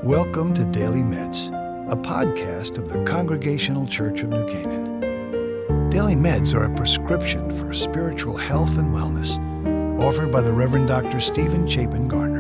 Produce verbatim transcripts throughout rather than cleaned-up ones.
Welcome to Daily Meds, a podcast of the Congregational Church of New Canaan. Daily Meds are a prescription for spiritual health and wellness, offered by the Reverend Doctor Stephen Chapin Garner.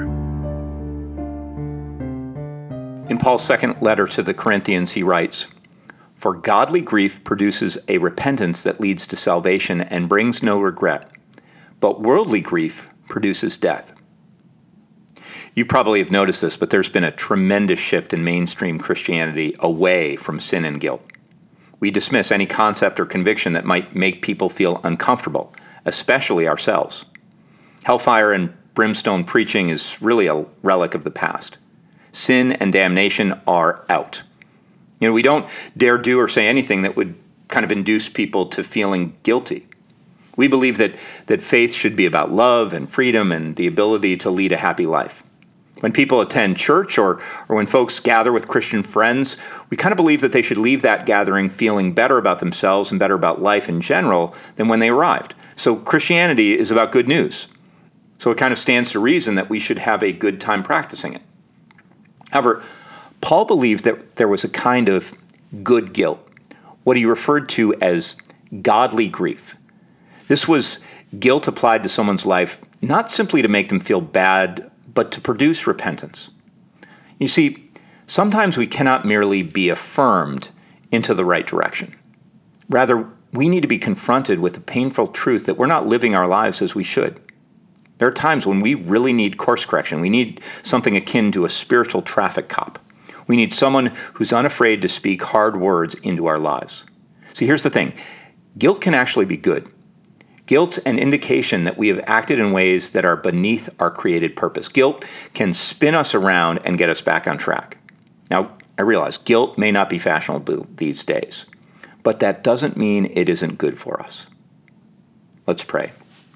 In Paul's second letter to the Corinthians, he writes, "For godly grief produces a repentance that leads to salvation and brings no regret, but worldly grief produces death." You probably have noticed this, but there's been a tremendous shift in mainstream Christianity away from sin and guilt. We dismiss any concept or conviction that might make people feel uncomfortable, especially ourselves. Hellfire and brimstone preaching is really a relic of the past. Sin and damnation are out. You know, we don't dare do or say anything that would kind of induce people to feeling guilty. We believe that, that faith should be about love and freedom and the ability to lead a happy life. When people attend church or, or when folks gather with Christian friends, we kind of believe that they should leave that gathering feeling better about themselves and better about life in general than when they arrived. So Christianity is about good news. So it kind of stands to reason that we should have a good time practicing it. However, Paul believed that there was a kind of good guilt, what he referred to as godly grief. This was guilt applied to someone's life, not simply to make them feel bad, but to produce repentance. You see, sometimes we cannot merely be affirmed into the right direction. Rather, we need to be confronted with the painful truth that we're not living our lives as we should. There are times when we really need course correction. We need something akin to a spiritual traffic cop. We need someone who's unafraid to speak hard words into our lives. See, here's the thing. Guilt can actually be good. Guilt's an indication that we have acted in ways that are beneath our created purpose. Guilt can spin us around and get us back on track. Now, I realize guilt may not be fashionable these days, but that doesn't mean it isn't good for us. Let's pray.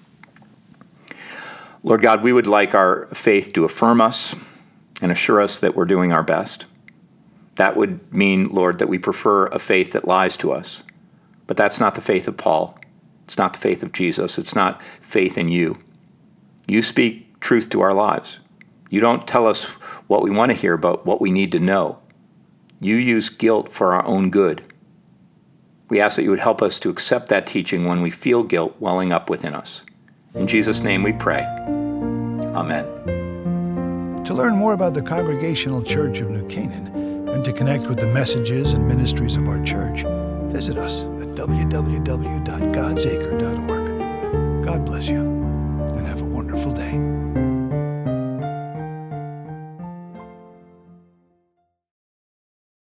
Lord God, we would like our faith to affirm us and assure us that we're doing our best. That would mean, Lord, that we prefer a faith that lies to us. But that's not the faith of Paul. It's not the faith of Jesus. It's not faith in you. You speak truth to our lives. You don't tell us what we want to hear, but what we need to know. You use guilt for our own good. We ask that you would help us to accept that teaching when we feel guilt welling up within us. In Jesus' name we pray. Amen. To learn more about the Congregational Church of New Canaan and to connect with the messages and ministries of our church, visit us at w w w dot gods acre dot org. God bless you.